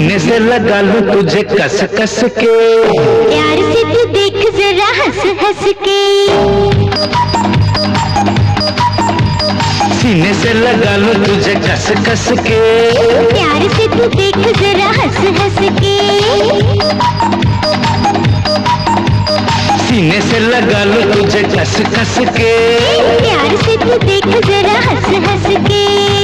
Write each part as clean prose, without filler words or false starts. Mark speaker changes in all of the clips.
Speaker 1: सीने से लगा लूं तुझे कस कस के,
Speaker 2: प्यार से तू देख जरा हंस हंस के।
Speaker 1: सीने से लगा लूं तुझे कस कस के,
Speaker 2: प्यार से तू देख जरा हंस हंस के।
Speaker 1: सीने से लगा लूं तुझे कस कस के,
Speaker 2: प्यार से तू देख जरा हंस हंस के।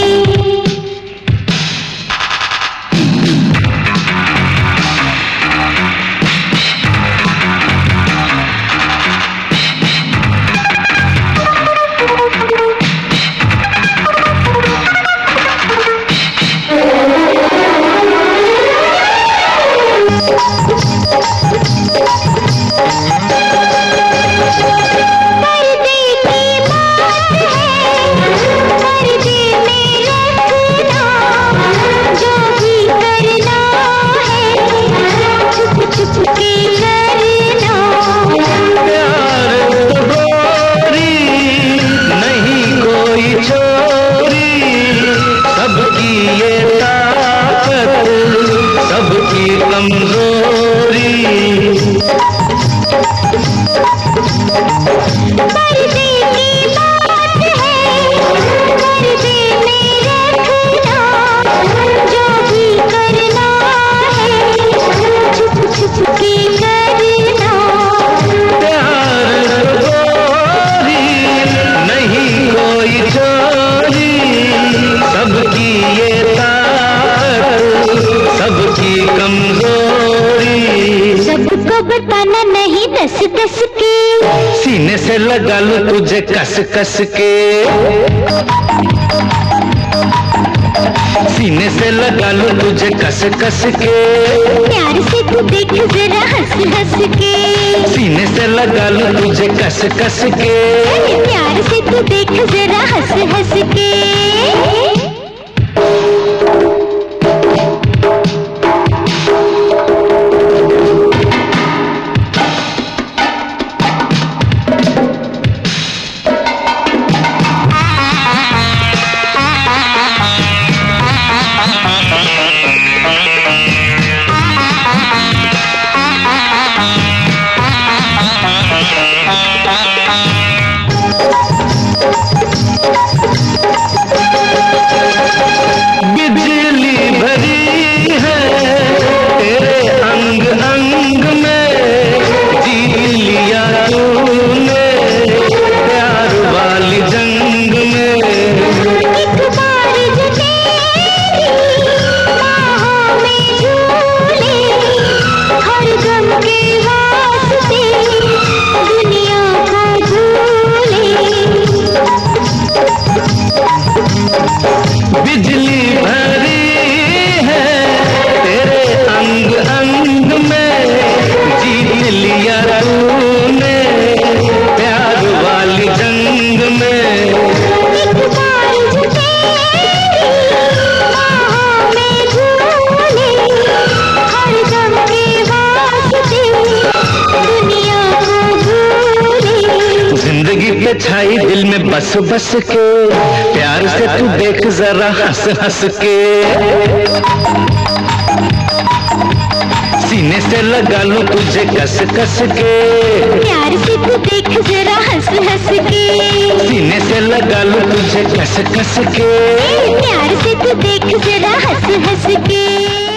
Speaker 2: बताना नहीं दस दस के,
Speaker 1: सीने से लगा लूं तुझे कस कस के। सीने से लगा लूं तुझे कस कस के,
Speaker 2: प्यार से तू देख जरा हंस हंस के।
Speaker 1: सीने से लगा लूं तुझे कस कस के,
Speaker 2: प्यार से तू देख जरा हंस हंस के।
Speaker 1: बिजली भरी है तेरे अंग अंग में, जीत लिया तूने प्यार वाली जंग में।
Speaker 2: एक बार जो तेरी बाहों में झूले, हर दम के वास्ते दुनिया को भूले।
Speaker 1: जिंदगी पे छाई दिल में बस बस के, प्यार से तू देख जरा हंस हंस के। सीने से लगा लूं तुझे कस कस के,
Speaker 2: प्यार से तू देख जरा हंस हंस के।
Speaker 1: सीने से लगा लूं तुझे कस कस के,
Speaker 2: प्यार से तू देख जरा हंस हंस के।